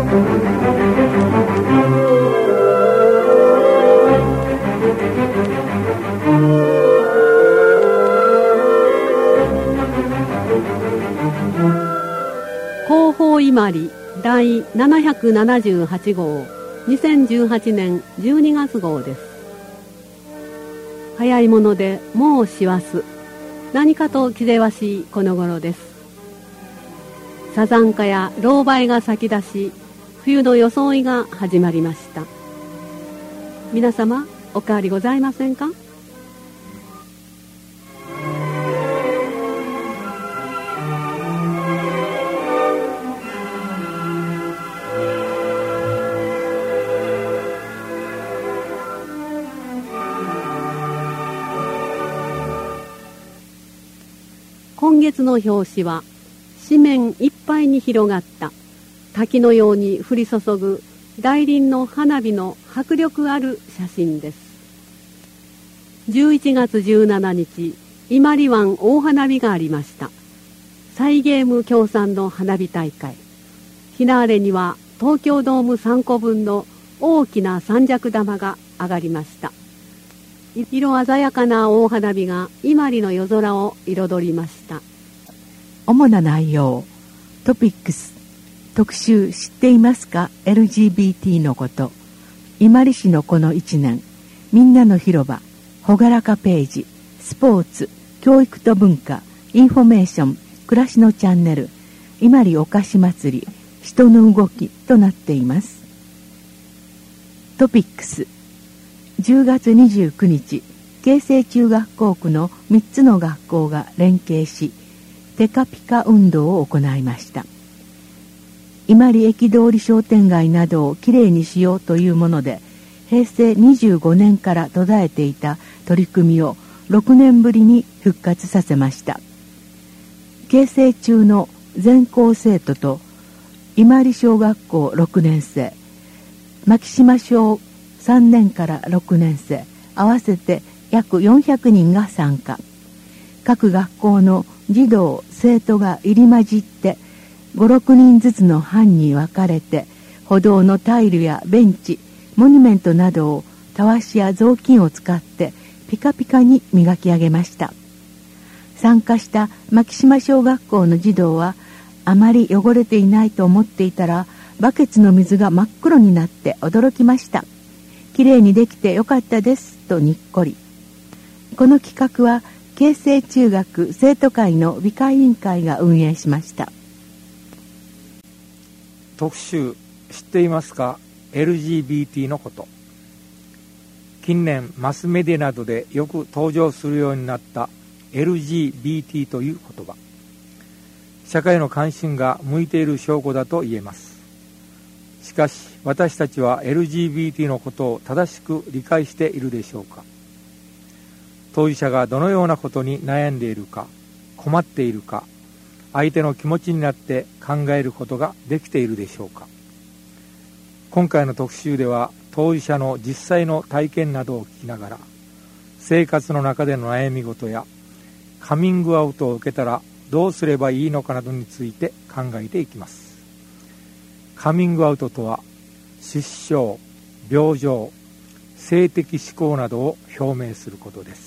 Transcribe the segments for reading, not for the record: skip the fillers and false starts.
広報伊万里第778号2018年12月号です。早いものでもう師走、何かと気ぜわしいこの頃です。サザンカやロウバイが咲き出し、冬の装いが始まりました。皆様お変わりございませんか？今月の表紙は紙面いっぱいに広がった滝のように降り注ぐ大輪の花火の迫力ある写真です。11月17日、伊万里湾大花火がありました。サイゲーム協賛の花火大会。フィナーレには東京ドーム3個分の大きな三尺玉が上がりました。色鮮やかな大花火が伊万里の夜空を彩りました。 主な内容、トピックス、特集知っていますか LGBT のこと、伊万里市のこの1年、みんなの広場、ほがらかページ、スポーツ、教育と文化、インフォメーション、暮らしのチャンネル、伊万里お菓子祭り、人の動きとなっています。トピックス、10月29日、京成中学校区の3つの学校が連携し、テカピカ運動を行いました。伊万里駅通り商店街などをきれいにしようというもので、平成25年から途絶えていた取り組みを6年ぶりに復活させました。京成中の全校生徒と伊万里小学校6年生、牧島小3年から6年生合わせて約400人が参加。各学校の児童生徒が入り混じって5、6人ずつの班に分かれて、歩道のタイルやベンチ、モニュメントなどをたわしや雑巾を使ってピカピカに磨き上げました。参加した牧島小学校の児童は、あまり汚れていないと思っていたらバケツの水が真っ黒になって驚きました。きれいにできてよかったですとにっこり。この企画は京成中学生徒会の美化委員会が運営しました。 特集知っていますか LGBT のこと。近年マスメディアなどでよく登場するようになった LGBT という言葉、社会の関心が向いている証拠だと言えます。しかし私たちは LGBT のことを正しく理解しているでしょうか。当事者がどのようなことに悩んでいるか、困っているか、相手の気持ちになって考えることができているでしょうか。今回の特集では当事者の実際の体験などを聞きながら、生活の中での悩み事やカミングアウトを受けたらどうすればいいのかなどについて考えていきます。カミングアウトとは、失笑、病状、性的指向などを表明することです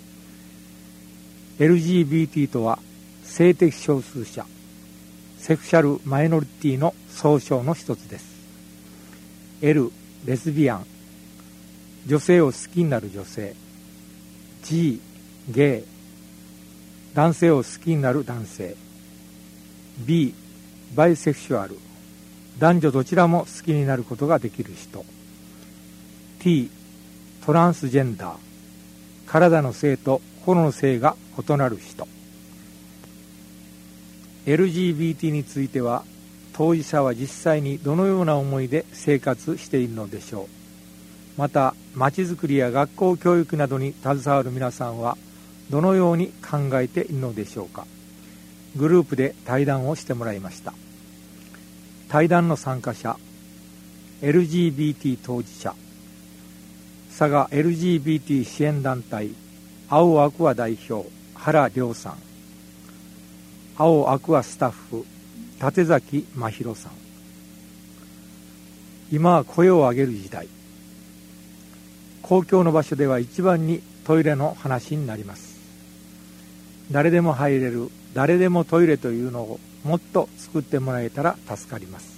。LGBT とは、性的少数者、セクシャルマイノリティの総称の一つです。L、レズビアン、女性を好きになる女性。G、ゲイ、男性を好きになる男性。B、バイセクシュアル、男女どちらも好きになることができる人。T、トランスジェンダー、体の性と心の性が異なる人。LGBT については、当事者は実際にどのような思いで生活しているのでしょう。また、まちづくりや学校教育などに携わる皆さんはどのように考えているのでしょうか。グループで対談をしてもらいました。対談の参加者、LGBT 当事者、佐賀 LGBT 支援団体青アクア代表原亮さん、青アクアスタッフ立崎真弘さん、 今は声を上げる時代。公共の場所では一番にトイレの話になります。誰でも入れる、誰でもトイレというのをもっと作ってもらえたら助かります。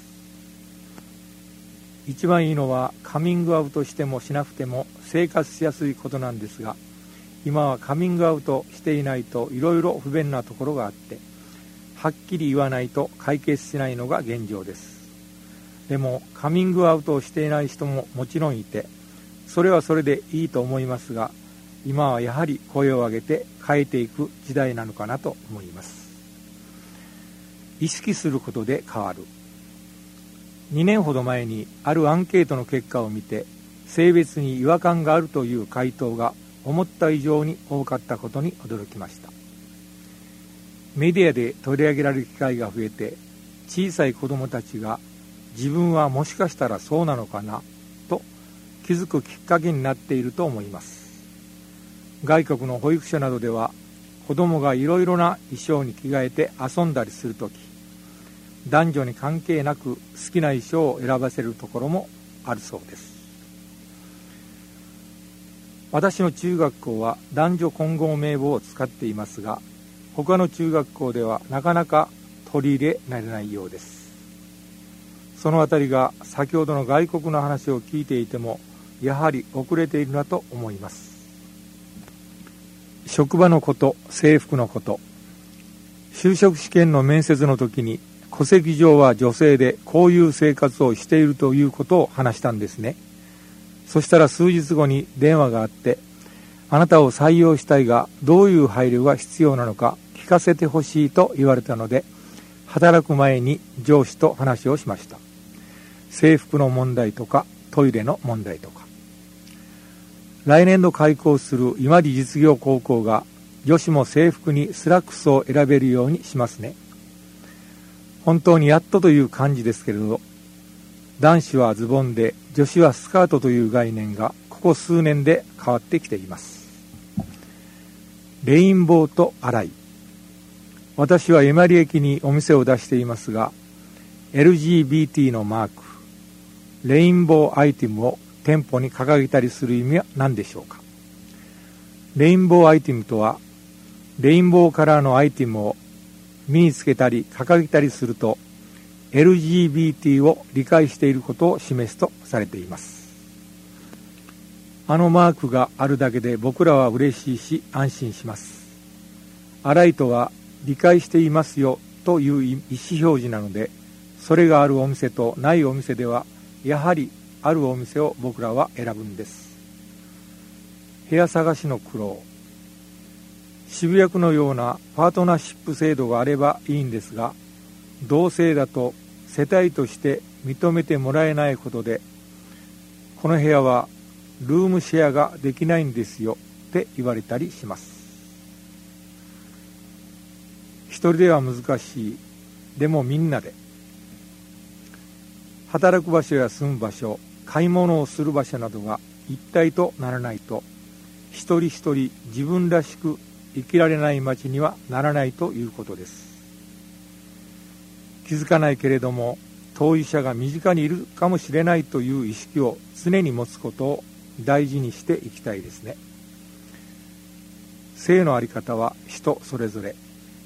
一番いいのはカミングアウトしてもしなくても生活しやすいことなんですが、今はカミングアウトしていないといろいろ不便なところがあって、はっきり言わないと解決しないのが現状です。でもカミングアウトをしていない人ももちろんいて、それはそれでいいと思いますが、今はやはり声を上げて変えていく時代なのかなと思います。意識することで変わる。2年ほど前にあるアンケートの結果を見て、性別に違和感があるという回答が思った以上に多かったことに驚きました。メディアで取り上げられる機会が増えて、小さい子どもたちが自分はもしかしたらそうなのかなと気づくきっかけになっていると思います。外国の保育所などでは、子どもがいろいろな衣装に着替えて遊んだりするとき、男女に関係なく好きな衣装を選ばせるところもあるそうです。私の中学校は男女混合名簿を使っていますが、他の中学校ではなかなか取り入れられないようです。そのあたりが先ほどの外国の話を聞いていてもやはり遅れているなと思います。職場のこと、制服のこと、就職試験の面接の時に戸籍上は女性でこういう生活をしているということを話したんですね。そしたら数日後に電話があって、あなたを採用したいがどういう配慮が必要なのか聞かせてほしいと言われたので、働く前に上司と話をしました。制服の問題とかトイレの問題とか。来年度開校する今里実業高校が女子も制服にスラックスを選べるようにしますね。本当にやっとという感じですけれど、男子はズボンで女子はスカートという概念がここ数年で変わってきています。レインボーとアライ。私は今里駅にお店を出していますが、 LGBT のマーク、レインボーアイテムを店舗に掲げたりする意味は何でしょうか。レインボーアイテムとは、レインボーカラーのアイテムを身につけたり掲げたりすると LGBT を理解していることを示すとされています。あのマークがあるだけで僕らは嬉しいし安心します。アライとは理解していますよという意思表示なので、それがあるお店とないお店ではやはりあるお店を僕らは選ぶんです。部屋探しの苦労。渋谷区のようなパートナーシップ制度があればいいんですが、同性だと世帯として認めてもらえないことで、この部屋はルームシェアができないんですよって言われたりします。一人では難しい。でもみんなで。働く場所や住む場所、買い物をする場所などが一体とならないと、一人一人自分らしく生きられない街にはならないということです。気づかないけれども当事者が身近にいるかもしれないという意識を常に持つことを大事にしていきたいですね。性の在り方は人それぞれ。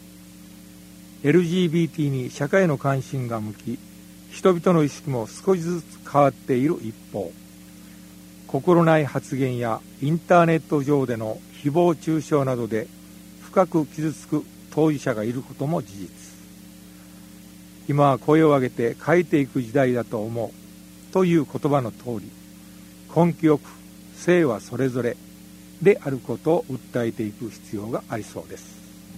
LGBT に社会の関心が向き、人々の意識も少しずつ変わっている一方、心ない発言やインターネット上での誹謗中傷などで深く傷つく当事者がいることも事実。今は声を上げて変えていく時代だと思うという言葉の通り、根気よく性はそれぞれであることを訴えていく必要がありそうです。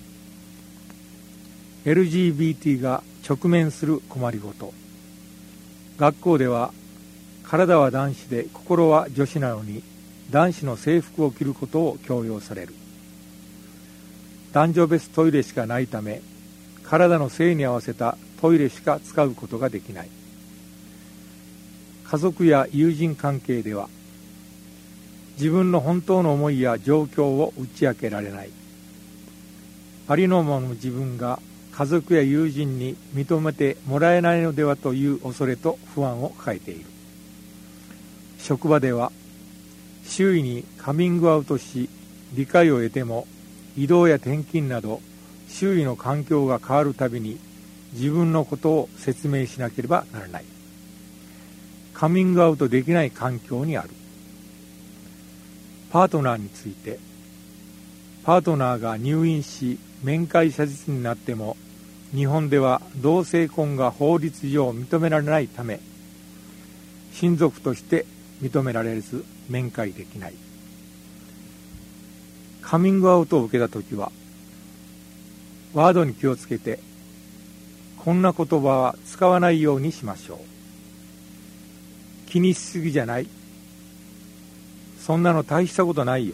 LGBT が直面する困りごと。学校では体は男子で心は女子なのに男子の制服を着ることを強要される。男女別トイレしかないため、体の性に合わせたトイレしか使うことができない。家族や友人関係では自分の本当の思いや状況を打ち明けられない。ありのままの自分が家族や友人に認めてもらえないのではという恐れと不安を抱えている。 職場では周囲にカミングアウトし理解を得ても、異動や転勤など周囲の環境が変わるたびに自分のことを説明しなければならない。カミングアウトできない環境にある。パートナーについて、パートナーが入院し面会謝絶になっても、日本では同性婚が法律上認められないため、親族として認められず面会できない。カミングアウトを受けたときは、ワードに気をつけて、こんな言葉は使わないようにしましょう。気にしすぎじゃない。そんなの大したことないよ。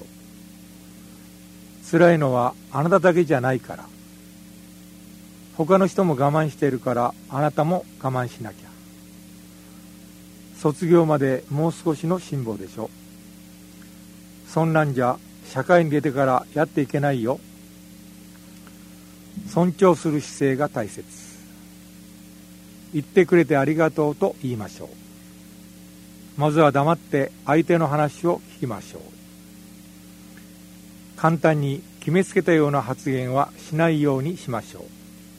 辛いのはあなただけじゃないから。他の人も我慢しているからあなたも我慢しなきゃ。卒業までもう少しの辛抱でしょ。そんなんじゃ社会に出てからやっていけないよ。尊重する姿勢が大切。言ってくれてありがとうと言いましょう。まずは黙って相手の話を聞きましょう。簡単に決めつけたような発言はしないようにしましょう。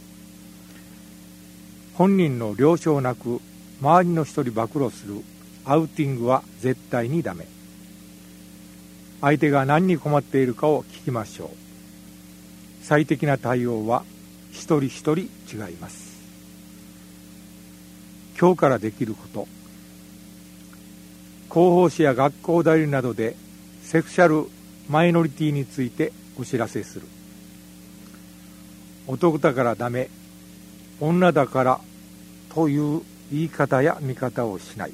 本人の了承なく周りの人に暴露するアウティングは絶対にダメ。相手が何に困っているかを聞きましょう。最適な対応は一人一人違います。今日からできること。広報誌や学校代理などでセクシャルマイノリティについてお知らせする。男だからダメ、女だからという言い方や見方をしない。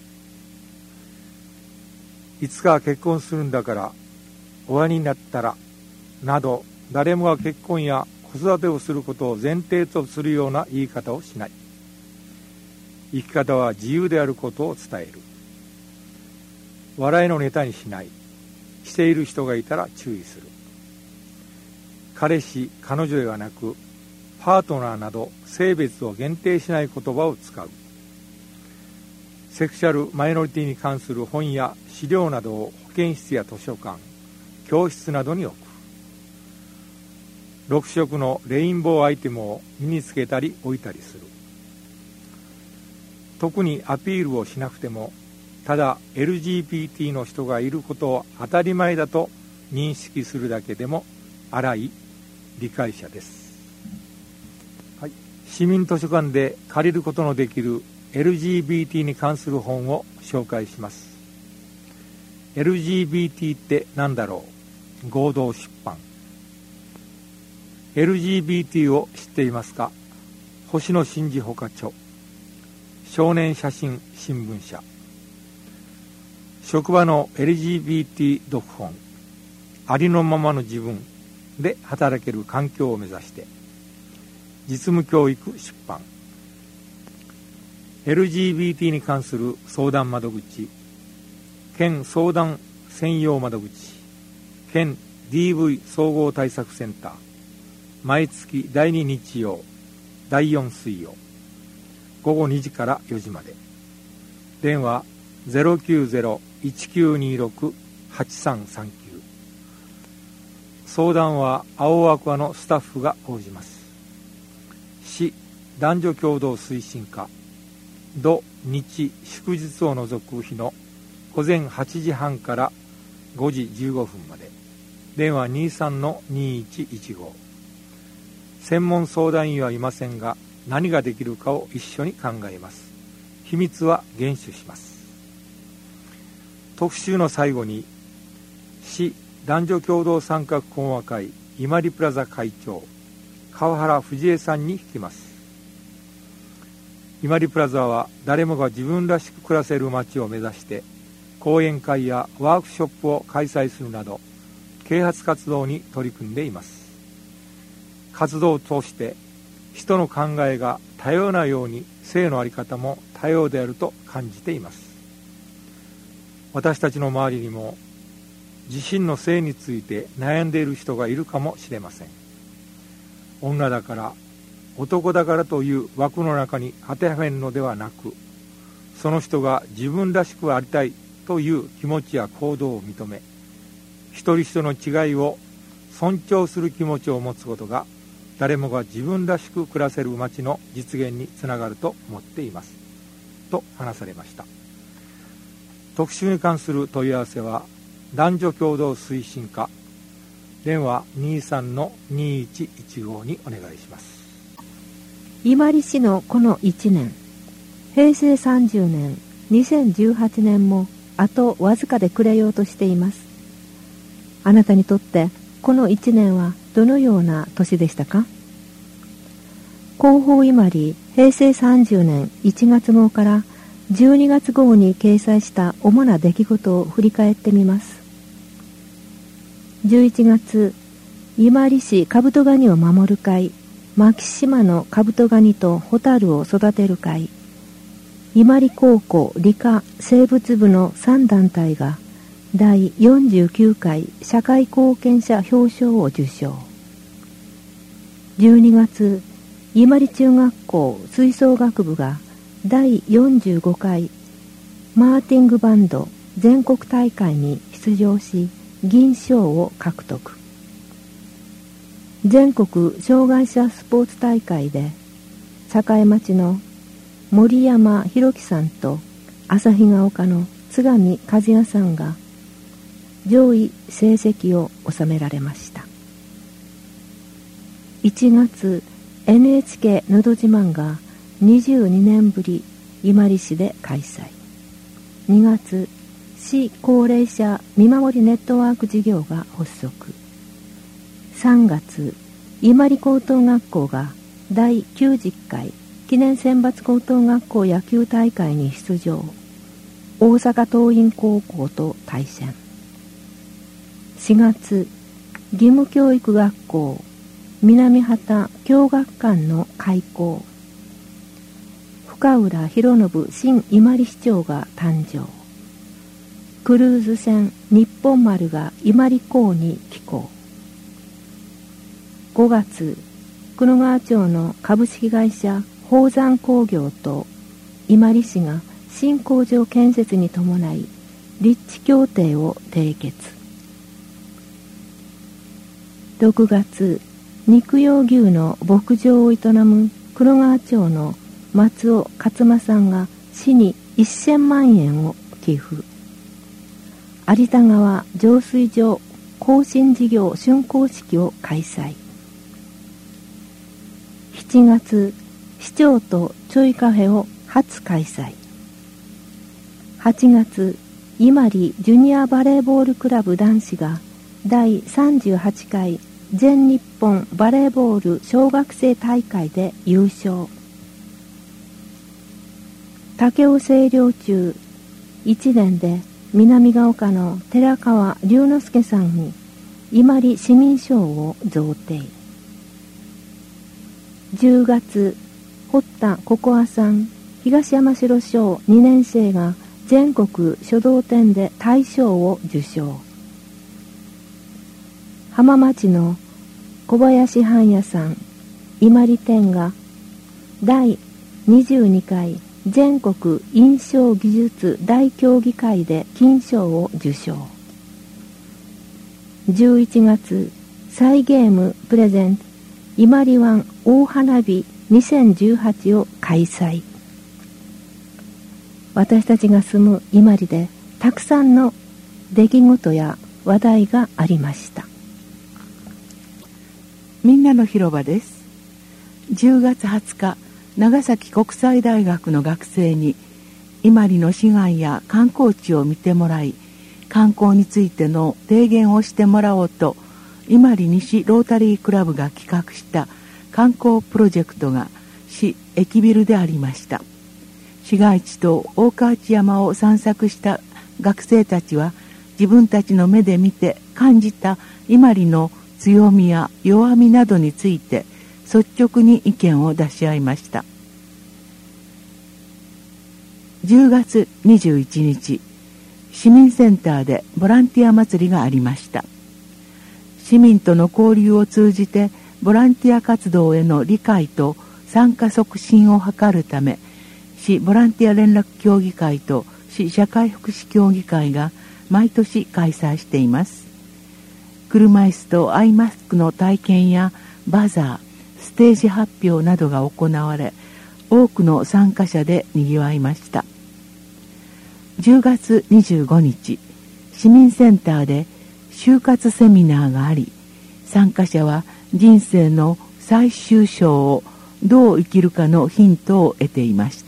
いつか結婚するんだから親になったらなど、誰もが結婚や子育てをすることを前提とするような言い方をしない。生き方は自由であることを伝える。笑いのネタにしない。している人がいたら注意する。彼氏、彼女ではなく、パートナーなど性別を限定しない言葉を使う。セクシャルマイノリティに関する本や資料などを保健室や図書館、教室などに置く。6色のレインボーアイテムを身につけたり置いたりする。特にアピールをしなくても、ただ LGBT の人がいることを当たり前だと認識するだけでも荒い理解者です。はい、市民図書館で借りることのできる LGBT に関する本を紹介します。LGBT って何だろう。合同出版。LGBT を知っていますか。星野真二ほか著。少年写真新聞社。職場の LGBT 読本、ありのままの自分で働ける環境を目指して、実務教育出版。LGBT に関する相談窓口、県相談専用窓口、県 DV 総合対策センター、毎月第2日曜、第4水曜、午後2時から4時まで。電話 090-1926-8339。相談は青アクアのスタッフが応じます。市男女共同推進課、土日祝日を除く日の午前8時半から5時15分まで。電話 23-2115。専門相談員はいませんが、何ができるかを一緒に考えます。秘密は厳守します。特集の最後に、市男女共同参画講話会伊万里プラザ会長川原藤江さんに聞きます。伊万里プラザは誰もが自分らしく暮らせる街を目指して講演会やワークショップを開催するなど啓発活動に取り組んでいます。活動を通して人の考えが多様なように性の在り方も多様であると感じています。私たちの周りにも自身の性について悩んでいる人がいるかもしれません。女だから男だからという枠の中に当てはめるのではなく、その人が自分らしくありたいという気持ちや行動を認め、一人一人の違いを尊重する気持ちを持つことが、誰もが自分らしく暮らせる街の実現につながると思っていますと話されました。特集に関する問い合わせは男女共同推進課電話 23-2115 にお願いします。 伊万里市のこの1年、平成30年2018年もあとわずかで暮れようとしています。あなたにとってこの1年はどのような年でしたか？広報伊万里平成30年1月号から12月号に掲載した主な出来事を振り返ってみます。11月、伊万里市カブトガニを守る会、牧島のカブトガニとホタルを育てる会、伊万里高校理科生物部の3団体が第49回社会貢献者表彰を受賞。12月、伊万里中学校吹奏楽部が第45回マーティングバンド全国大会に出場し銀賞を獲得。全国障害者スポーツ大会で栄町の森山弘樹さんと旭ヶ丘の津上和也さんが上位成績を収められました。1月、NHK のど自慢が22年ぶり伊万里市で開催。2月、市高齢者見守りネットワーク事業が発足。3月、伊万里高等学校が第90回記念選抜高等学校野球大会に出場。大阪桐蔭高校と対戦。4月、義務教育学校南畑教学館の開校。深浦博信新伊万里市長が誕生。クルーズ船日本丸が伊万里港に寄港。5月、久野川町の株式会社宝山工業と伊万里市が新工場建設に伴い立地協定を締結。6月、肉用牛の牧場を営む黒川町の松尾勝間さんが市に1000万円を寄付。有田川浄水場更新事業竣工式を開催。7月、市長とちょいカフェを初開催。8月、伊万里ジュニアバレーボールクラブ男子が第38回全日本バレーボール小学生大会で優勝。武雄清涼中1年で南ヶ丘の寺川龍之介さんに伊万里市民賞を贈呈。10月、堀田ココアさん東山城小2年生が全国書道展で大賞を受賞。浜町の小林半也さん伊万里展が第22回全国印象技術大競技会で金賞を受賞。11月、サイゲームプレゼント伊万里湾大花火2018を開催。私たちが住む伊万里でたくさんの出来事や話題がありました。 みんなの広場です。10月20日、長崎国際大学の学生に伊万里の市街や観光地を見てもらい、観光についての提言をしてもらおうと伊万里西ロータリークラブが企画した観光プロジェクトが市駅ビルでありました。市街地と大河内山を散策した学生たちは自分たちの目で見て感じた伊万里の強みや弱みなどについて率直に意見を出し合いました。10月21日、市民センターでボランティア祭りがありました。市民との交流を通じてボランティア活動への理解と参加促進を図るため、市ボランティア連絡協議会と市社会福祉協議会が毎年開催しています。車椅子とアイマスクの体験やバザー、ステージ発表などが行われ、多くの参加者でにぎわいました。10月25日、市民センターで就活セミナーがあり、参加者は人生の最終章をどう生きるかのヒントを得ていました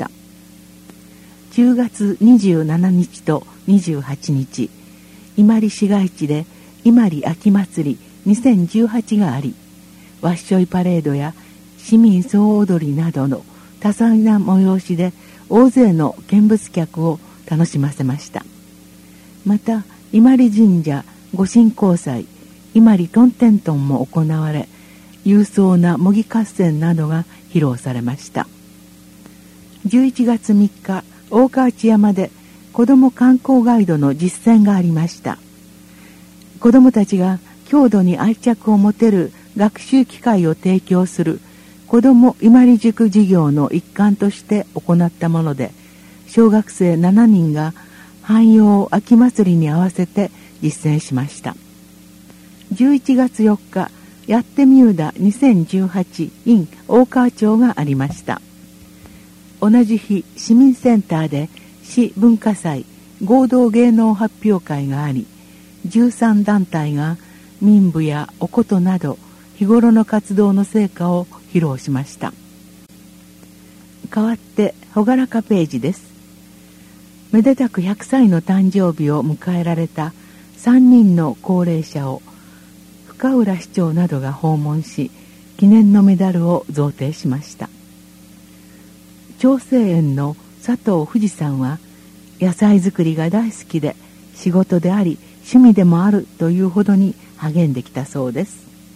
。10月27日と28日、伊万里市街地で伊万里秋祭り2018があり、わっしょいパレードや市民総踊りなどの多彩な催しで大勢の見物客を楽しませました。また伊万里神社御神幸祭伊万里トンテントンも行われ、勇壮な模擬合戦などが披露されました。11月3日、大河内山で子ども観光ガイドの実践がありました。子どもたちが郷土に愛着を持てる学習機会を提供する子ども伊万里塾事業の一環として行ったもので、小学生7人が汎用秋祭りに合わせて実践しました。11月4日、やってみうだ2018 in 大川町がありました。同じ日、市民センターで市文化祭合同芸能発表会があり、13団体が民舞やお琴など日頃の活動の成果を披露しました。代わって朗らかページです。めでたく100歳の誕生日を迎えられた3人の高齢者を深浦市長などが訪問し、記念のメダルを贈呈しました。長生園の佐藤富士さんは、野菜作りが大好きで仕事であり趣味でもあるというほどに励んできたそうです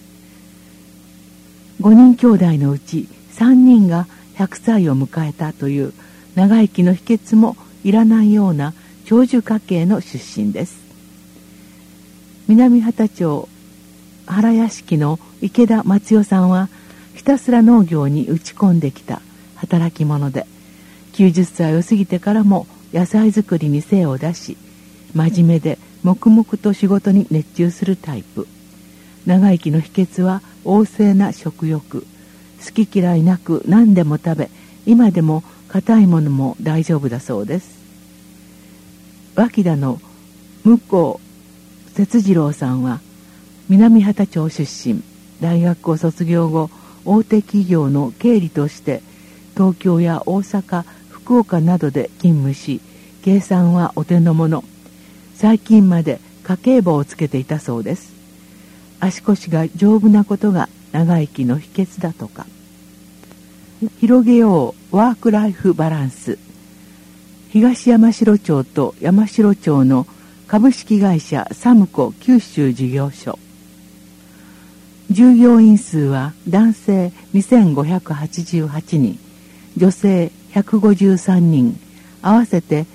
。5人兄弟のうち3人が100歳を迎えたという長生きの秘訣もいらないような長寿家系の出身です。南畑町原屋敷の池田松代さんは、ひたすら農業に打ち込んできた働き者で、90歳を過ぎてからも野菜作りに精を出し、真面目で黙々と仕事に熱中するタイプ。長生きの秘訣は旺盛な食欲、好き嫌いなく何でも食べ、今でも硬いものも大丈夫だそうです。脇田の向こう節次郎さんは、南畑町出身、大学を卒業後大手企業の経理として東京や大阪、福岡などで勤務し、計算はお手の物。最近まで家計簿をつけていたそうです。足腰が丈夫なことが長生きの秘訣だとか。広げようワークライフバランス。東山城町と山城町の株式会社サムコ九州事業所。従業員数は男性2588人、女性153人、合わせて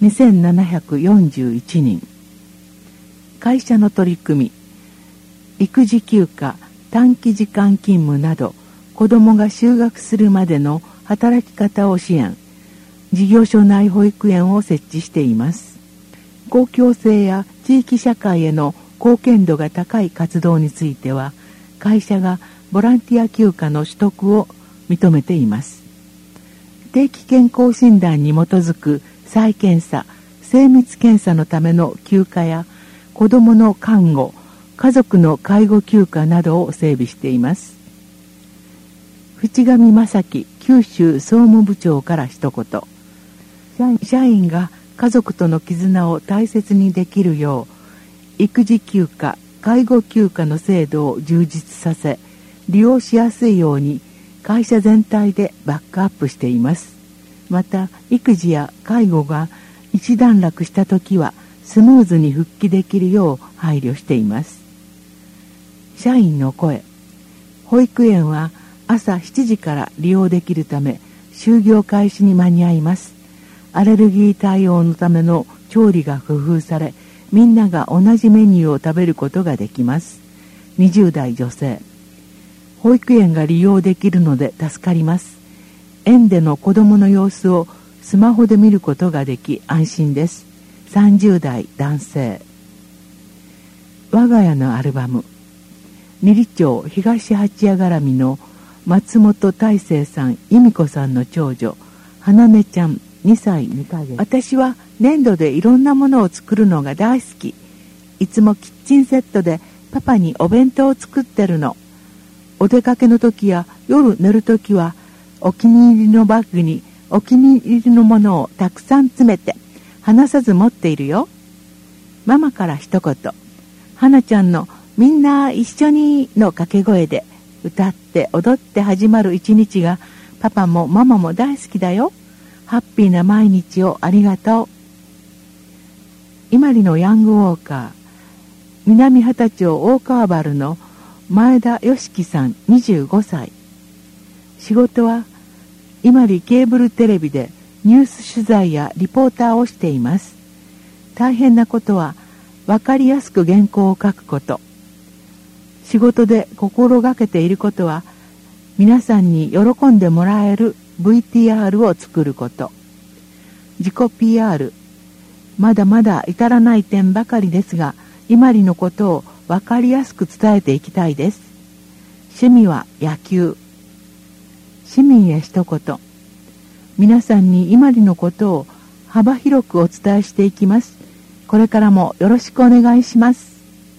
2741人。会社の取り組み、育児休暇、短期時間勤務など、子どもが就学するまでの働き方を支援、事業所内保育園を設置しています。公共性や地域社会への貢献度が高い活動については、会社がボランティア休暇の取得を認めています。定期健康診断に基づく再検査、精密検査のための休暇や子どもの看護、家族の介護休暇などを整備しています。淵上正樹九州総務部長から一言。社員が家族との絆を大切にできるよう、育児休暇、介護休暇の制度を充実させ、利用しやすいように会社全体でバックアップしています。また、育児や介護が一段落したときはスムーズに復帰できるよう配慮しています。社員の声。保育園は朝7時から利用できるため、就業開始に間に合います。アレルギー対応のための調理が工夫され、みんなが同じメニューを食べることができます。20代女性。保育園が利用できるので助かります。園での子どもの様子をスマホで見ることができ安心です。30代男性。我が家のアルバム。二里町東八谷絡みの松本大成さん、由美子さんの長女、花音ちゃん2歳2ヶ月。私は粘土でいろんなものを作るのが大好き。いつもキッチンセットでパパにお弁当を作ってるの。お出かけの時や夜寝る時はお気に入りのバッグにお気に入りのものをたくさん詰めて離さず持っているよ。ママから一言。花ちゃんのみんな一緒にの掛け声で歌って踊って始まる一日がパパもママも大好きだよ。ハッピーな毎日をありがとう。今里のヤングウォーカー、南畑町大川原の前田良樹さん25歳。仕事は今里ケーブルテレビでニュース取材やリポーターをしています。大変なことは分かりやすく原稿を書くこと。仕事で心がけていることは皆さんに喜んでもらえる VTR を作ること。自己 PR。まだまだ至らない点ばかりですが、今里のことを分かりやすく伝えていきたいです。趣味は野球。市民へ一言。皆さんに今里のことを幅広くお伝えしていきます。これからもよろしくお願いします。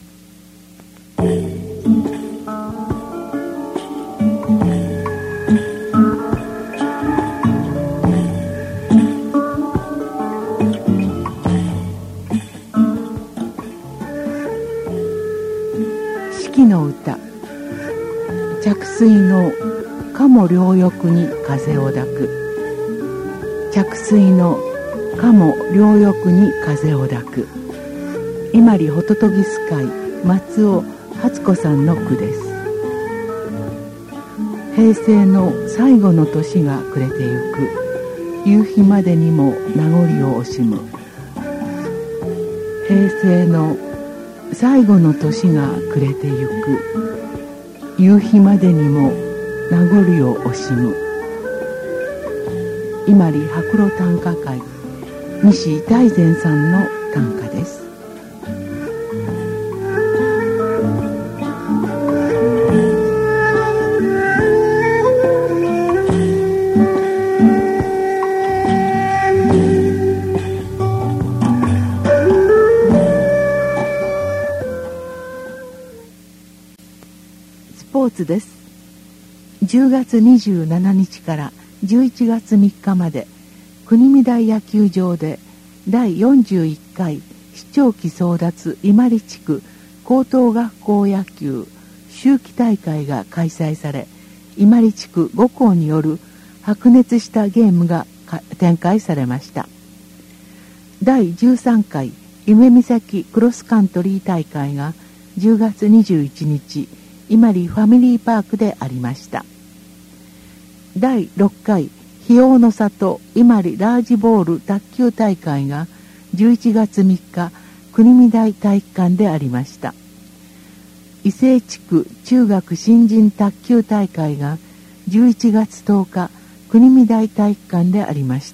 四季の歌。着水の鴨両翼に風を抱く。着水の鴨両翼に風を抱く。今里ホトトギス会松尾初子さんの句です。平成の最後の年が暮れてゆく。夕日までにも名残を惜しむ。平成の最後の年が暮れてゆく。夕日までにも名残を惜しむ。今里白露短歌会西大善さんの短歌です。スポーツです。10月27日から11月3日まで国見台野球場で第41回市長期争奪今里地区高等学校野球秋季大会が開催され、今里地区5校による白熱したゲームが展開されました。第13回夢岬クロスカントリー大会が10月21日今里ファミリーパークでありました。第6回日王の里今里ラージボール卓球大会が11月3日国見台体育館でありました。伊勢地区中学新人卓球大会が11月10日国見台体育館でありました。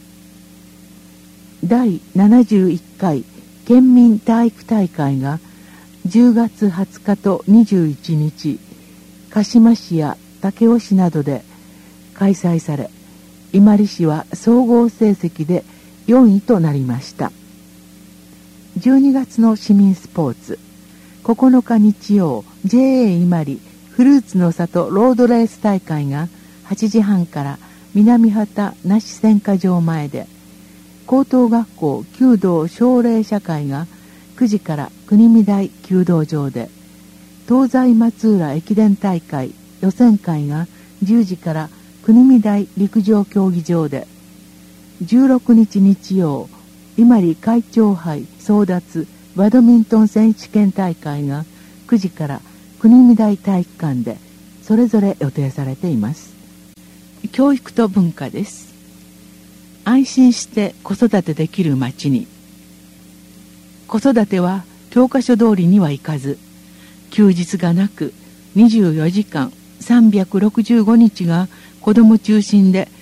第71回県民体育大会が10月20日と21日鹿島市や武雄市などで開催され、今里市は総合成績で4位となりました。12月の市民スポーツ。9日日曜 JA 今里フルーツの里ロードレース大会が8時半から南畑那智選果場前で、高等学校弓道奨励社会が9時から国見台弓道場で、東西松浦駅伝大会予選会が10時から国見台陸上競技場で、16日日曜今里会長杯争奪バドミントン選手権大会が9時から国見台体育館でそれぞれ予定されています。教育と文化です。安心して子育てできる町に。子育ては教科書通りにはいかず、休日がなく24時間365日が子ども中心で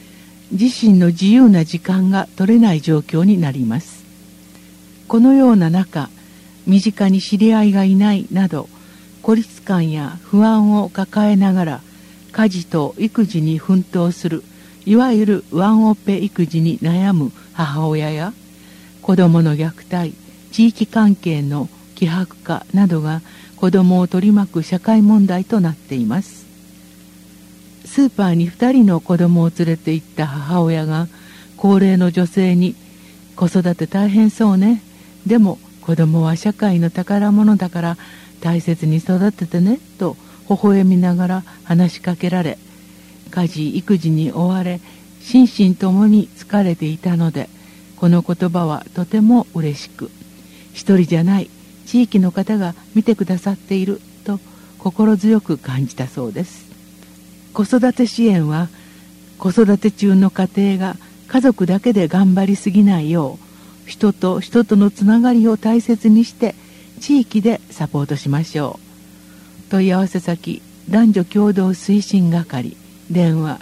自身の自由な時間が取れない状況になります。このような中、身近に知り合いがいないなど孤立感や不安を抱えながら家事と育児に奮闘するいわゆるワンオペ育児に悩む母親や子どもの虐待、地域関係の希薄化などが子どもを取り巻く社会問題となっています。スーパーに2人の子どもを連れて行った母親が高齢の女性に「子育て大変そうね。でも子どもは社会の宝物だから大切に育ててね」と微笑みながら話しかけられ、家事育児に追われ心身ともに疲れていたので、この言葉はとても嬉しく、一人じゃない地域の方が見てくださっていると心強く感じたそうです。子育て支援は子育て中の家庭が家族だけで頑張りすぎないよう、人と人とのつながりを大切にして地域でサポートしましょう。問い合わせ先男女共同推進係、電話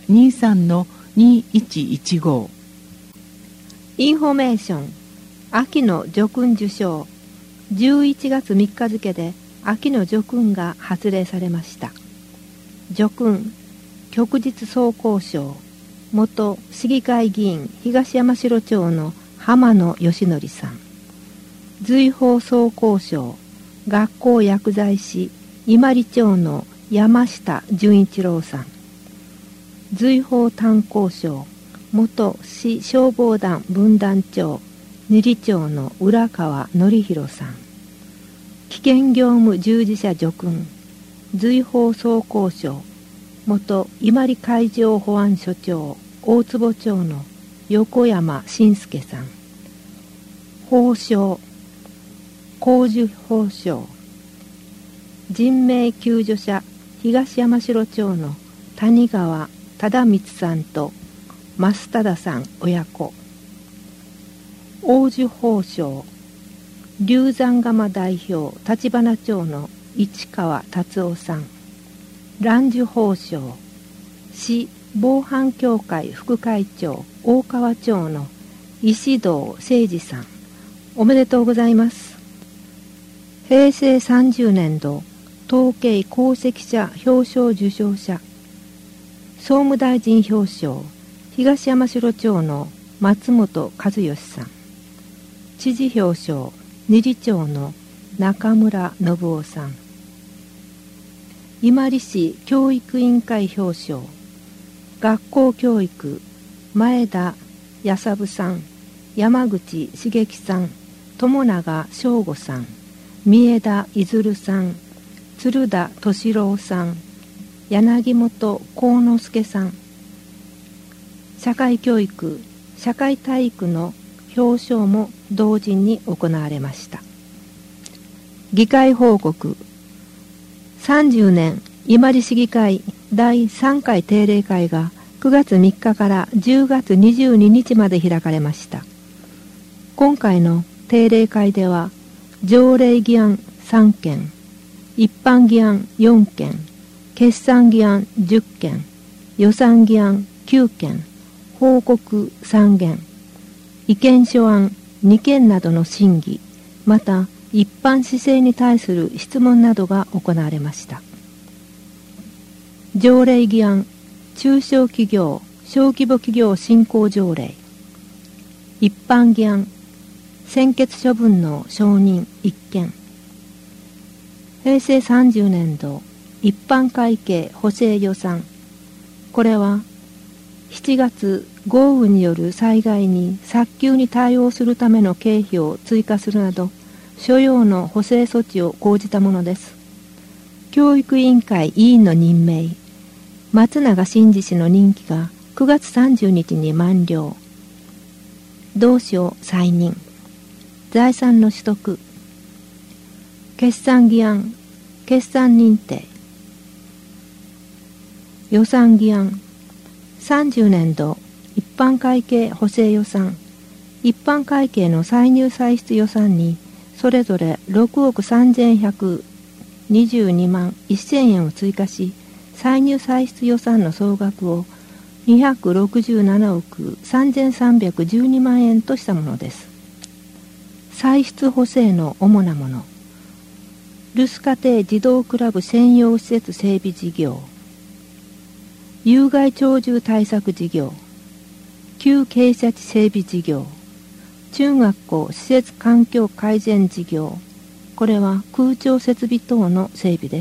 23-2115。 インフォメーション。秋の叙勲受賞。11月3日付で秋の叙勲が発令されました。叙勲、旭日総工賞、元市議会議員東山城町の浜野義則さん。随宝総工賞、学校薬剤師伊万里町の山下純一郎さん。随宝炭鉱賞、元市消防団分団長二里町の浦川則弘さん。危険業務従事者叙勲、随宝総工賞、元伊万里海上保安署長大坪町の横山信介さん。褒章、光樹褒章、人命救助者東山城町の谷川忠光さんと増忠さん親子。王樹褒章、龍山釜代表立花町の市川達夫さん。蘭樹褒章、市防犯協会副会長大川町の石堂誠二さん。おめでとうございます。平成30年度統計功績者表彰受賞者。総務大臣表彰、東山城町の松本和義さん。知事表彰、二里町の中村信夫さん。伊万里市教育委員会表彰、学校教育前田康夫さん、山口茂樹さん、友永翔吾さん、三枝いずるさん、鶴田敏郎さん、柳本幸之助さん。社会教育社会体育の表彰も同時に行われました。議会報告。30年伊万里市議会第3回定例会が9月3日から10月22日まで開かれました。今回の定例会では条例議案3件、一般議案4件、決算議案10件、予算議案9件、報告3件、意見書案2件などの審議、また一般市政に対する質問などが行われました。条例議案、中小企業小規模企業振興条例。一般議案、専決処分の承認1件。平成30年度一般会計補正予算。これは7月豪雨による災害に早急に対応するための経費を追加するなど諸要の補正措置を講じたものです。教育委員会委員の任命、松永真司氏の任期が9月30日に満了。同氏を再任。財産の取得。決算議案、決算認定。予算議案、30年度一般会計補正予算。一般会計の歳入歳出予算にそれぞれ6億3122万1000円を追加し、歳入歳出予算の総額を 267億3312万円としたものです。歳出補正の主なもの、留守家庭児童クラブ専用施設整備事業、有害鳥獣対策事業、旧傾斜地整備事業、中学校施設環境改善事業、これは空調設備等の整備です。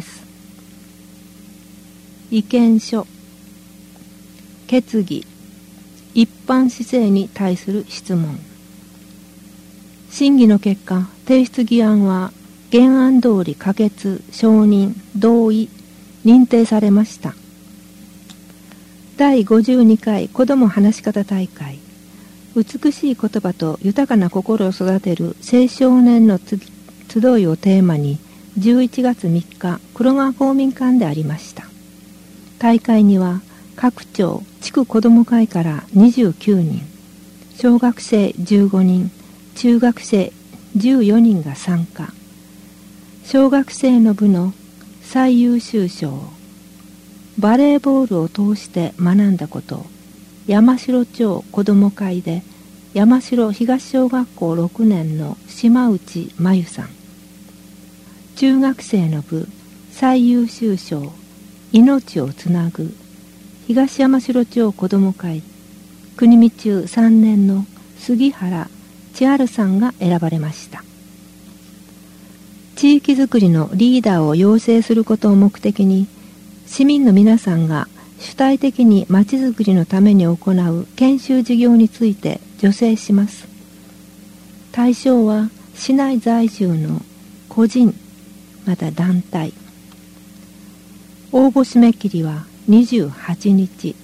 意見書、決議、一般市政に対する質問。審議の結果、提出議案は原案通り可決、承認、同意、認定されました。第52回子ども話し方大会、美しい言葉と豊かな心を育てる青少年の集いをテーマに11月3日黒川公民館でありました。大会には各町地区子ども会から29人、小学生15人、中学生14人が参加。小学生の部の最優秀賞、バレーボールを通して学んだこと、山城町子ども会で山城東小学校6年の島内真由さん。中学生の部最優秀賞、命をつなぐ、東山城町子ども会国見中3年の杉原千春さんが選ばれました。地域づくりのリーダーを養成することを目的に、市民の皆さんが主体的にまちづくりのために行う研修事業について助成します。対象は市内在住の個人また団体。応募締め切りは28日。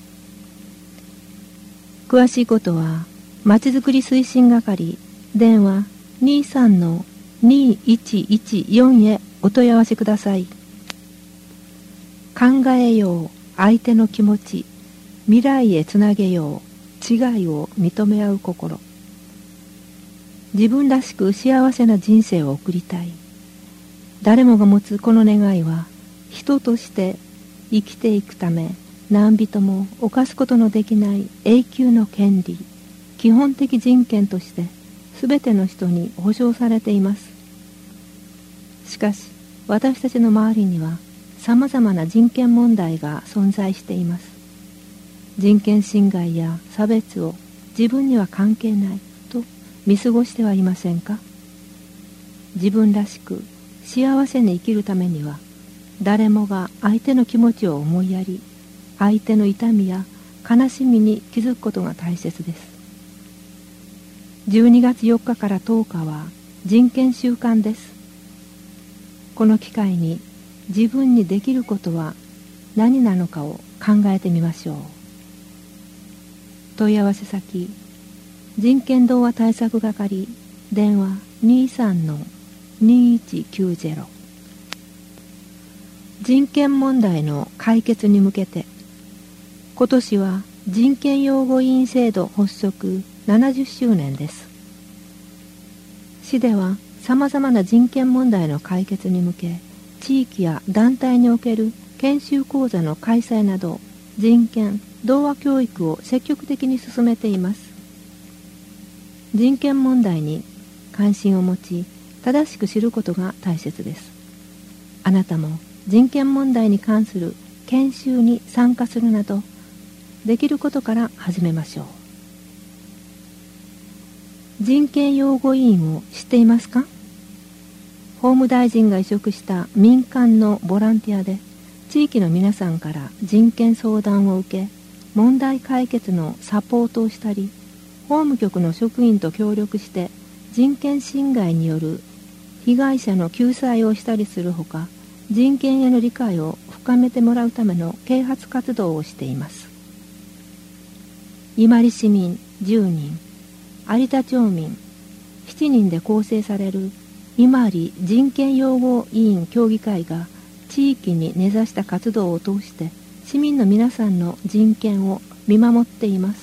詳しいことはまちづくり推進係電話 23-2114 へお問い合わせください。考えよう相手の気持ち、未来へつなげよう違いを認め合う心。自分らしく幸せな人生を送りたい。誰もが持つこの願いは、人として生きていくため何人も犯すことのできない永久の権利、基本的人権として全ての人に保障されています。しかし私たちの周りにはさまざまな人権問題が存在しています。人権侵害や差別を自分には関係ないと見過ごしてはいませんか。自分らしく幸せに生きるためには、誰もが相手の気持ちを思いやり、相手の痛みや悲しみに気づくことが大切です。12月4日から10日は人権週間です。この機会に自分にできることは何なのかを考えてみましょう。問い合わせ先、人権童話対策係電話 23-2190。 人権問題の解決に向けて、今年は人権擁護委員制度発足70周年です。市ではさまざまな人権問題の解決に向け、地域や団体における研修講座の開催など、人権童話教育を積極的に進めています。人権問題に関心を持ち、正しく知ることが大切です。あなたも人権問題に関する研修に参加するなど、できることから始めましょう。人権擁護委員を知っていますか？法務大臣が委嘱した民間のボランティアで、地域の皆さんから人権相談を受け、問題解決のサポートをしたり、法務局の職員と協力して人権侵害による被害者の救済をしたりするほか、人権への理解を深めてもらうための啓発活動をしています。伊万里市民10人、有田町民7人で構成される伊万里人権擁護委員協議会が、地域に根ざした活動を通して市民の皆さんの人権を見守っています。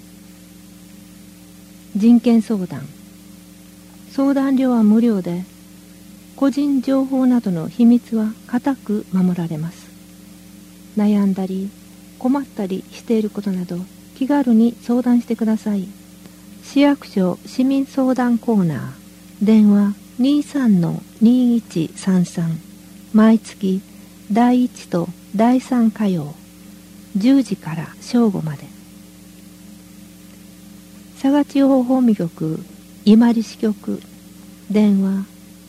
人権相談、相談料は無料で、個人情報などの秘密は固く守られます。悩んだり困ったりしていることなど気軽に相談してください。市役所市民相談コーナー、電話 23-2133、毎月第1と第3火曜10時から正午まで。佐賀地方法務局伊万里支局、電話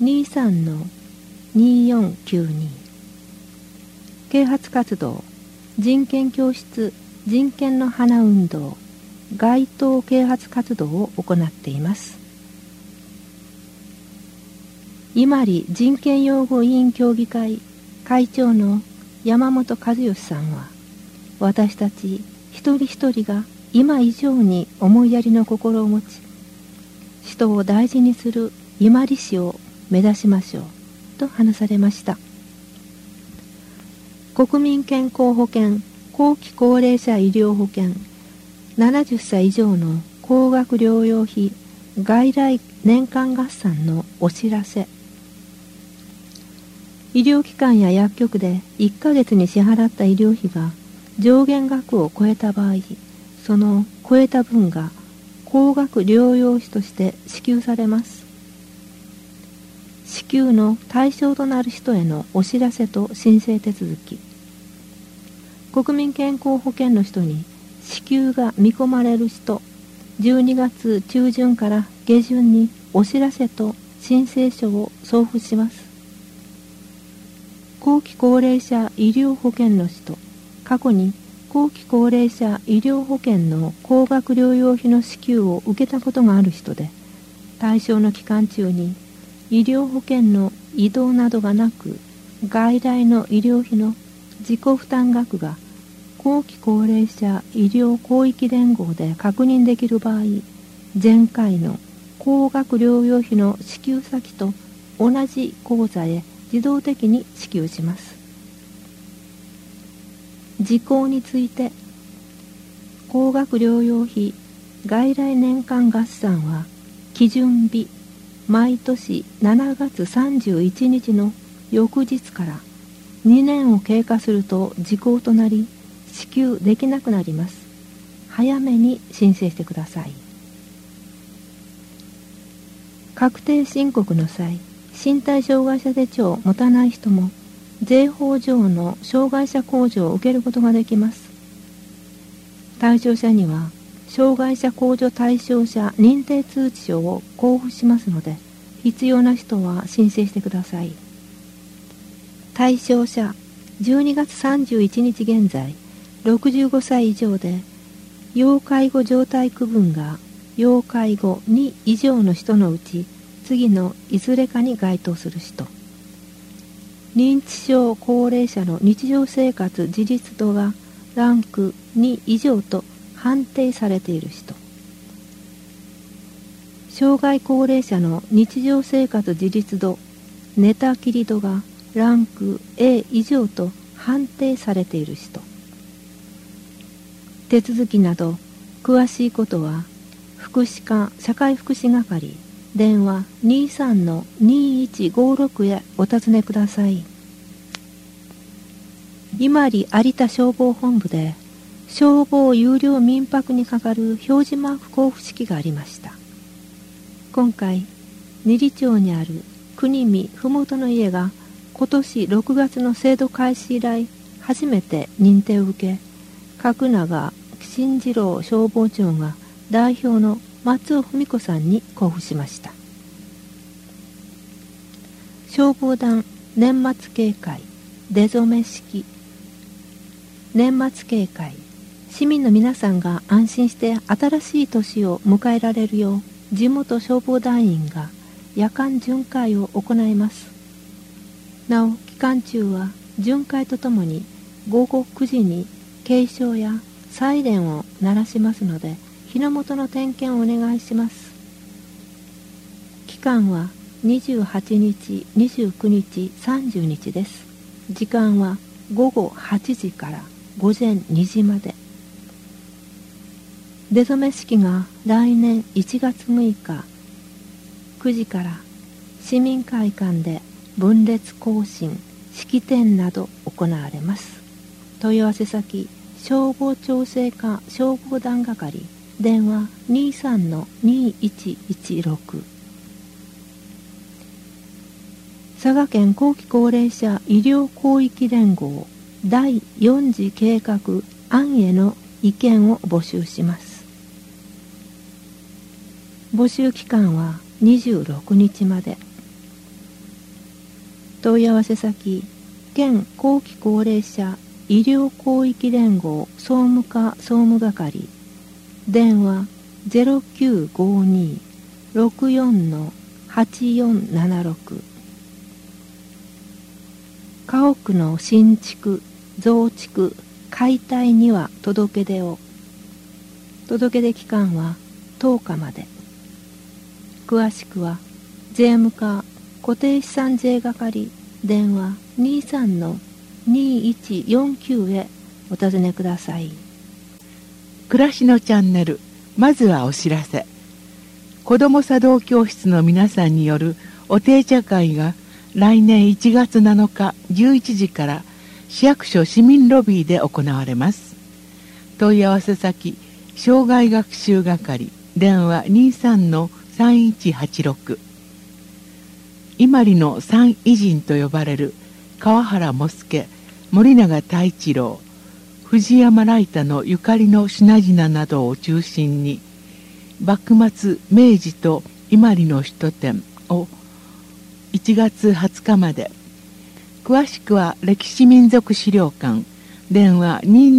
23-2492。啓発活動、人権教室人権の花運動、街頭啓発活動を行っています。伊万里人権擁護委員協議会会長の山本和義さんは、私たち一人一人が今以上に思いやりの心を持ち、人を大事にする伊万里市を目指しましょうと話されました。国民健康保険後期高齢者医療保険70歳以上の高額療養費外来年間合算のお知らせ。医療機関や薬局で1ヶ月に支払った医療費が上限額を超えた場合、その超えた分が高額療養費として支給されます。支給の対象となる人へのお知らせと申請手続き。国民健康保険の人に支給が見込まれる人、12月中旬から下旬にお知らせと申請書を送付します。後期高齢者医療保険の人、過去に後期高齢者医療保険の高額療養費の支給を受けたことがある人で、対象の期間中に医療保険の移動などがなく、外来の医療費の自己負担額が後期高齢者医療広域連合で確認できる場合、前回の高額療養費の支給先と同じ口座へ自動的に支給します。時効について、高額療養費外来年間合算は基準日毎年7月31日の翌日から2年を経過すると時効となり支給できなくなります。早めに申請してください。確定申告の際、身体障害者手帳を持たない人も税法上の障害者控除を受けることができます。対象者には障害者控除対象者認定通知書を交付しますので、必要な人は申請してください。対象者、12月31日現在65歳以上で要介護状態区分が要介護2以上の人のうち次のいずれかに該当する人、認知症高齢者の日常生活自立度がランク2以上と判定されている人、障害高齢者の日常生活自立度寝たきり度がランク A 以上と判定されている人、手続きなど詳しいことは福祉課社会福祉係電話 23-2156 へお尋ねください。伊万里有田消防本部で消防有料民泊にかかる表示マーク交付式がありました。今回二里町にある国見ふもとの家が今年6月の制度開始以来初めて認定を受け、角永新次郎消防長が代表の松尾文子さんに交付しました。消防団年末警戒出初め式。年末警戒、市民の皆さんが安心して新しい年を迎えられるよう地元消防団員が夜間巡回を行います。なお期間中は巡回とともに午後9時に警鐘やサイレンを鳴らしますので、火の元の点検をお願いします。期間は28日、29日、30日です。時間は午後8時から午前2時まで。出初め式が来年1月6日9時から市民会館で分列行進、式典など行われます。問い合わせ先消防調整課消防団係電話 23-2116 佐賀県後期高齢者医療広域連合第4次計画案への意見を募集します。募集期間は26日まで。問い合わせ先、県後期高齢者医療広域連合総務課総務係電話 0952-64-8476 家屋の新築、増築、解体には届け出を。届け出期間は10日まで。詳しくは税務課固定資産税係電話 23-2149 へお尋ねください。 暮らしのチャンネル、まずはお知らせ。子ども茶道教室の皆さんによるお定茶会が来年1月7日11時から市役所市民ロビーで行われます。問い合わせ先、障害学習係電話 23-3186 今里の三偉人と呼ばれる川原茂助、森永太一郎、藤山来太のゆかりの品々などを中心に幕末明治と今里の一展を1月20日まで。詳しくは歴史民族資料館電話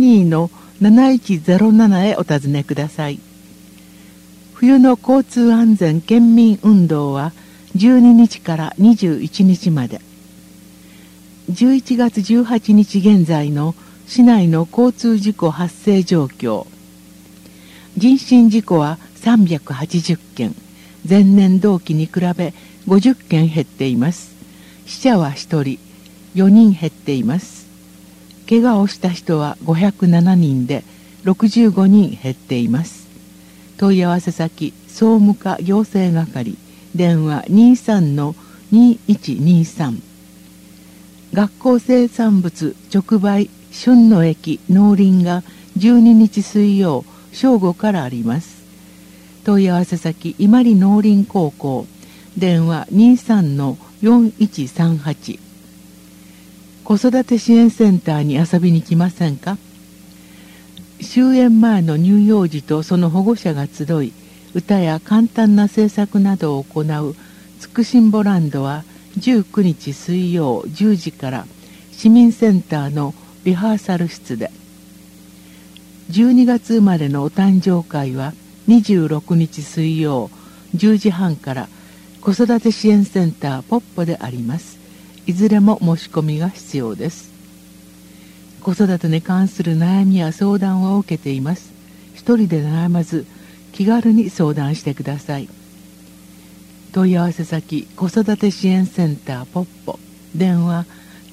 22-7107 へお尋ねください。冬の交通安全県民運動は12日から21日まで。11月18日現在の市内の交通事故発生状況。人身事故は380件、前年同期に比べ50件減っています。死者は1人、4人減っています。怪我をした人は507人で65人減っています。問い合わせ先、総務課行政係電話 23-2123 学校生産物直売旬の駅農林が12日水曜正午からあります。問い合わせ先、今里農林高校電話 23-4138 子育て支援センターに遊びに来ませんか。終園前の乳幼児とその保護者が集い、歌や簡単な制作などを行うつくしんぼランドは19日水曜10時から市民センターのリハーサル室で。12月生まれのお誕生会は26日水曜10時半から子育て支援センターポッポであります。いずれも申し込みが必要です。子育てに関する悩みや相談を受けています。一人で悩まず気軽に相談してください。問い合わせ先、子育て支援センターポッポ電話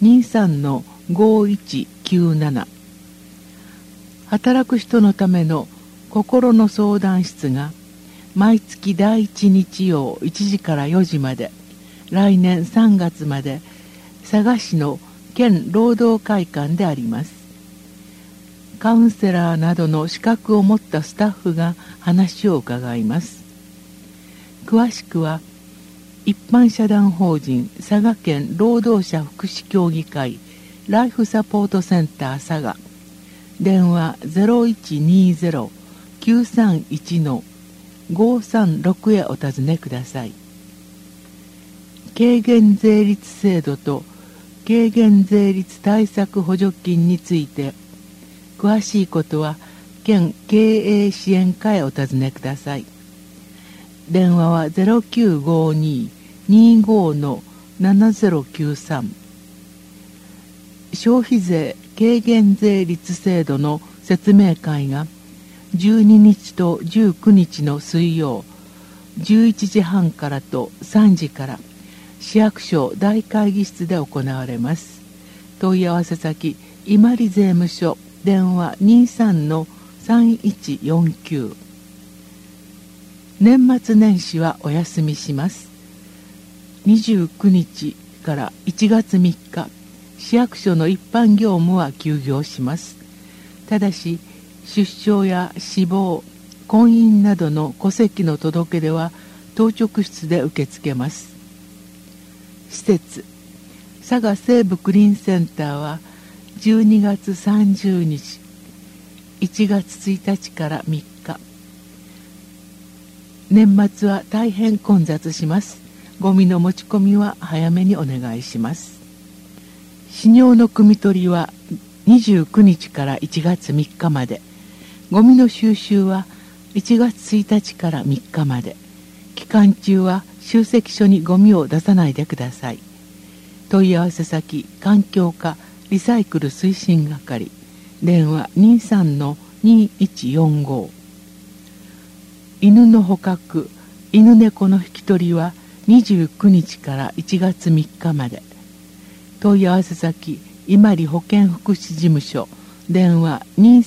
23-5197 働く人のための心の相談室が毎月第1日曜1時から4時まで、来年3月まで佐賀市の県労働会館であります。カウンセラーなどの資格を持ったスタッフが話を伺います。詳しくは一般社団法人佐賀県労働者福祉協議会ライフサポートセンター佐賀電話 0120-931-536 へお尋ねください。軽減税率制度と軽減税率対策補助金について詳しいことは県経営支援課へお尋ねください。電話は 0952-25-7093 消費税軽減税率制度の説明会が12日と19日の水曜11時半からと3時から市役所大会議室で行われます。問い合わせ先、今里税務署電話 23-3149 年末年始はお休みします。29日から1月3日市役所の一般業務は休業します。 ただし出生や死亡、婚姻などの戸籍の届け出は当直室で受け付けます。施設佐賀西部クリーンセンターは12月30日、1月1日から3日、年末は大変混雑します。ゴミの持ち込みは早めにお願いします。死尿の汲み取りは29日から1月3日まで、ゴミの収集は1月1日から3日まで。期間中は集積所にゴミを出さないでください。問い合わせ先、環境課リサイクル推進係、電話 23-2145。犬の捕獲、犬猫の引き取りは29日から1月3日まで。問い合わせ先、伊万里保健福祉事務所、電話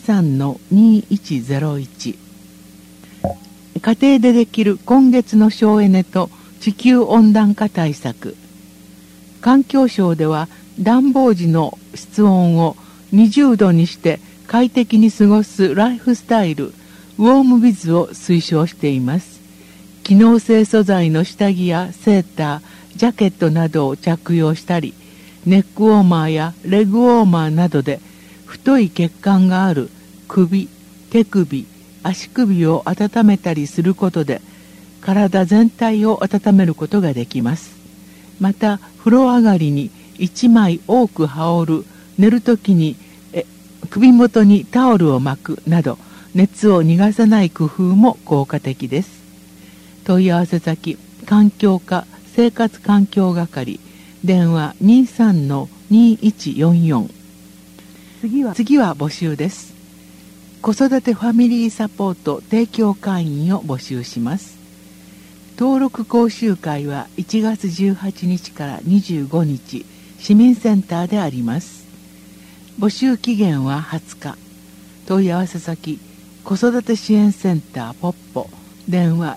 23-2101。家庭でできる今月の省エネと地球温暖化対策。環境省では暖房時の室温を20度にして快適に過ごすライフスタイル、ウォームビズを推奨しています。機能性素材の下着やセーター、ジャケットなどを着用したり、ネックウォーマーやレグウォーマーなどで太い血管がある首、手首、足首を温めたりすることで体全体を温めることができます。また風呂上がりに1枚多く羽織る、寝るときに首元にタオルを巻くなど熱を逃がさない工夫も効果的です。問い合わせ先、環境課生活環境係、電話 23-2144。 次は募集です。子育てファミリーサポート提供会員を募集します。登録講習会は1月18日から25日、市民センターであります。募集期限は20日。問い合わせ先、子育て支援センターポッポ、電話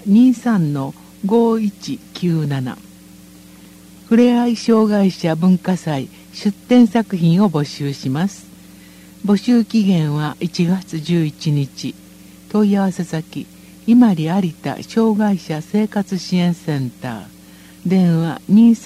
23-5197。ふれあい障害者文化祭出展作品を募集します。募集期限は1月11日。問い合わせ先、伊万里有田障害者生活支援センター、電話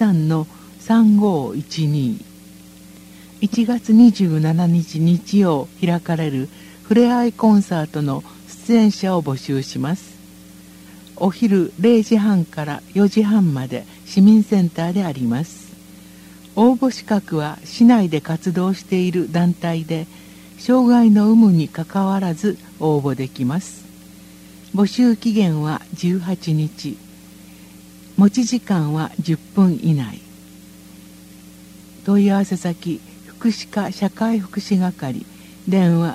23-3512。1月27日日曜開かれるふれあいコンサートの出演者を募集します。お昼0時半から4時半まで市民センターであります。応募資格は市内で活動している団体で、障害の有無にかかわらず応募できます。募集期限は18日。持ち時間は10分以内。問い合わせ先、福祉課社会福祉係、電話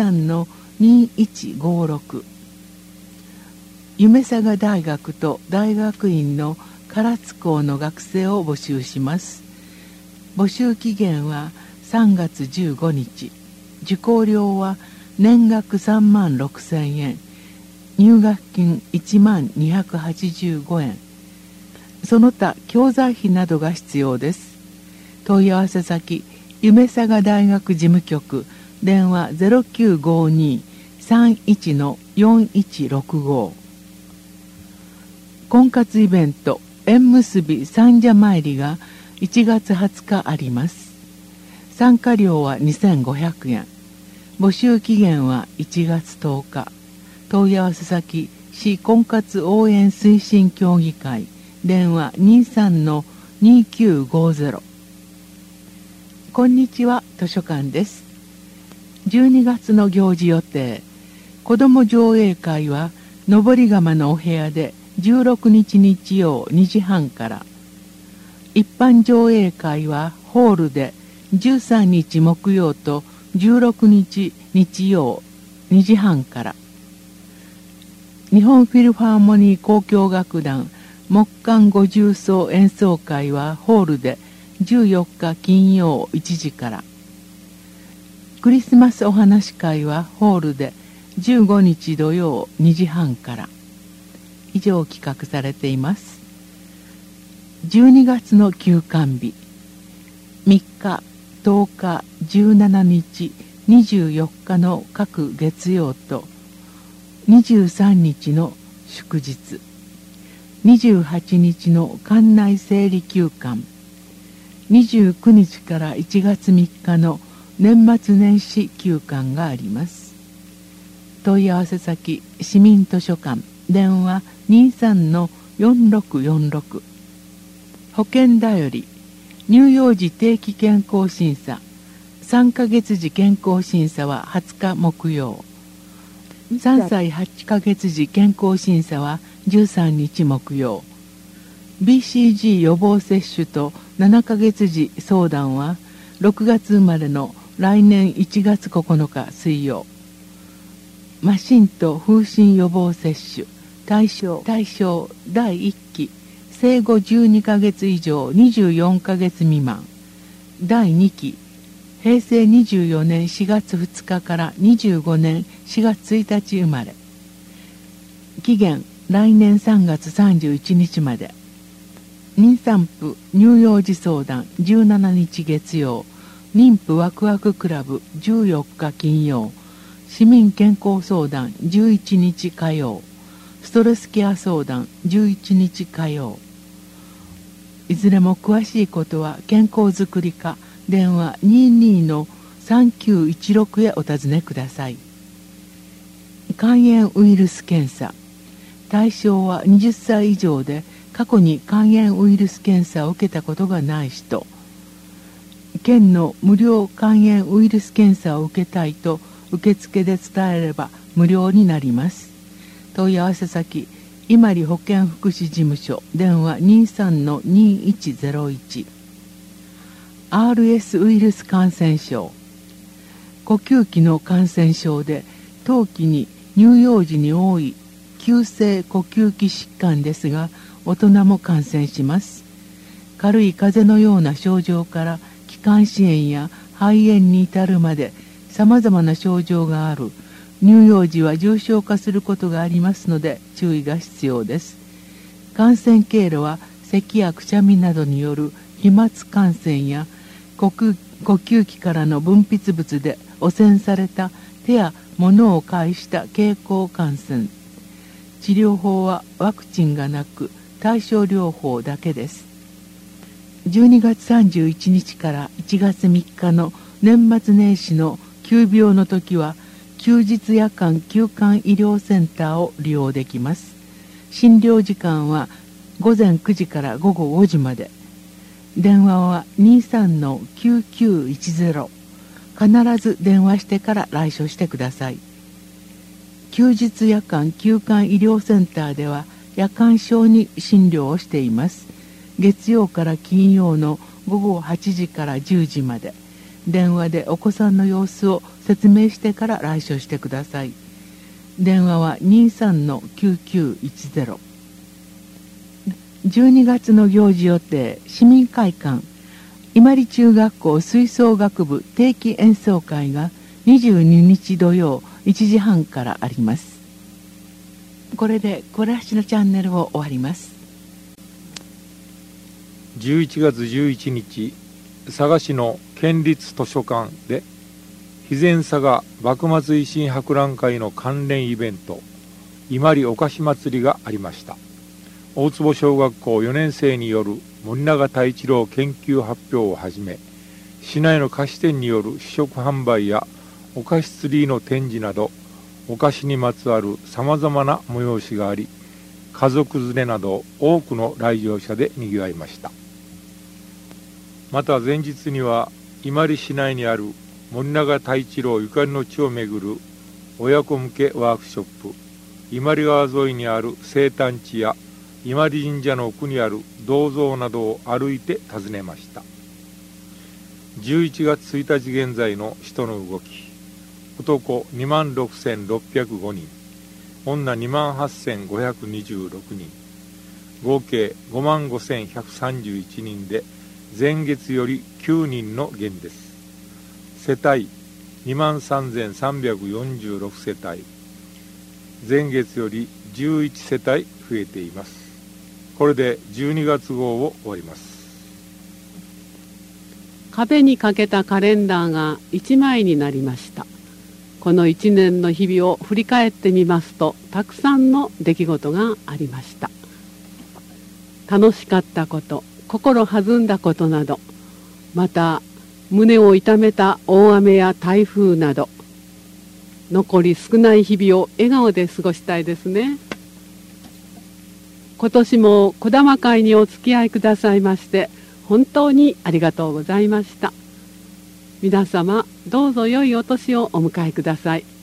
23-2156。夢佐賀大学と大学院の唐津校の学生を募集します。募集期限は3月15日。受講料は年額3万6,000円、入学金1万285円。その他教材費などが必要です。問い合わせ先、夢佐賀大学事務局、電話 0952-31-4165。婚活イベント縁結び三社参りが1月20日あります。参加料は2500円。募集期限は1月10日。問い合わせ先、市婚活応援推進協議会、電話 23-2950。こんにちは、図書館です。12月の行事予定。子ども上映会は登釜のお部屋で16日日曜2時半から。一般上映会はホールで13日木曜と16日日曜2時半から。日本フィルハーモニー交響楽団木管五重奏演奏会はホールで14日金曜1時から。クリスマスお話会はホールで15日土曜2時半から。以上企画されています。12月の休館日、3日、10日、17日、 24日の各月曜と23日の祝日、28日の館内整理休館、29日から1月3日の年末年始休館があります。問い合わせ先、市民図書館、電話 23-4646。保険だより、乳幼児定期健康審査、3ヶ月時健康審査は20日木曜、3歳8ヶ月時健康審査は13日木曜、BCG 予防接種と7ヶ月時相談は6月生まれの来年1月9日水曜、麻疹と風疹予防接種対象第1期生後12ヶ月以上24ヶ月未満、第2期平成24年4月2日から25年4月1日生まれ、期限来年3月31日まで。妊産婦乳幼児相談17日月曜、妊婦ワクワククラブ14日金曜、市民健康相談11日火曜、ストレスケア相談11日火曜。いずれも詳しいことは健康づくり課電話 22-3916 へお尋ねください。肝炎ウイルス検査、対象は20歳以上で過去に肝炎ウイルス検査を受けたことがない人、県の無料肝炎ウイルス検査を受けたいと受付で伝えれば無料になります。問い合わせ先、伊万里保健福祉事務所電話 23-2101。 RS ウイルス感染症、呼吸器の感染症で冬季に乳幼児に多い急性呼吸器疾患ですが、大人も感染します。軽い風邪のような症状から気管支炎や肺炎に至るまでさまざまな症状がある乳幼児は重症化することがありますので注意が必要です。感染経路は咳やくしゃみなどによる飛沫感染や呼吸器からの分泌物で汚染された手や物を介した経口感染。治療法はワクチンがなく対症療法だけです。12月31日から1月3日の年末年始の急病の時は休日夜間休館医療センターを利用できます。診療時間は午前9時から午後5時まで。電話は 23-9910。必ず電話してから来所してください。休日夜間休館医療センターでは夜間小児診療をしています。月曜から金曜の午後8時から10時まで。電話でお子さんの様子を説明してから来所してください。電話は 23-9910。12月の行事予定、市民会館伊万里中学校吹奏楽部定期演奏会が22日土曜1時半からあります。これで暮らしのチャンネルを終わります。 11月11日、佐賀市の県立図書館で肥前佐賀幕末維新博覧会の関連イベント伊万里お菓子祭りがありました。大坪小学校4年生による森永太一郎研究発表をはじめ、市内の菓子店による試食販売やお菓子ツリーの展示など、お菓子にまつわるさまざまな催しがあり、家族連れなど多くの来場者でにぎわいました。また前日には伊万里市内にある森永太一郎ゆかりの地を巡る親子向けワークショップ、伊万里川沿いにある生誕地や伊万里神社の奥にある銅像などを歩いて訪ねました。11月1日現在の人の動き、男26,605人、女28,526人、合計55,131人で前月より9人の減です。世帯23,346世帯、前月より11世帯増えています。これで12月号を終わります。 壁にかけたカレンダーが1枚になりました。この1年の日々を振り返ってみますと、たくさんの出来事がありました。楽しかったこと、心弾んだことなど、また胸を痛めた大雨や台風など、残り少ない日々を笑顔で過ごしたいですね。今年も児玉会にお付き合いくださいまして本当にありがとうございました。皆様どうぞ良いお年をお迎えください。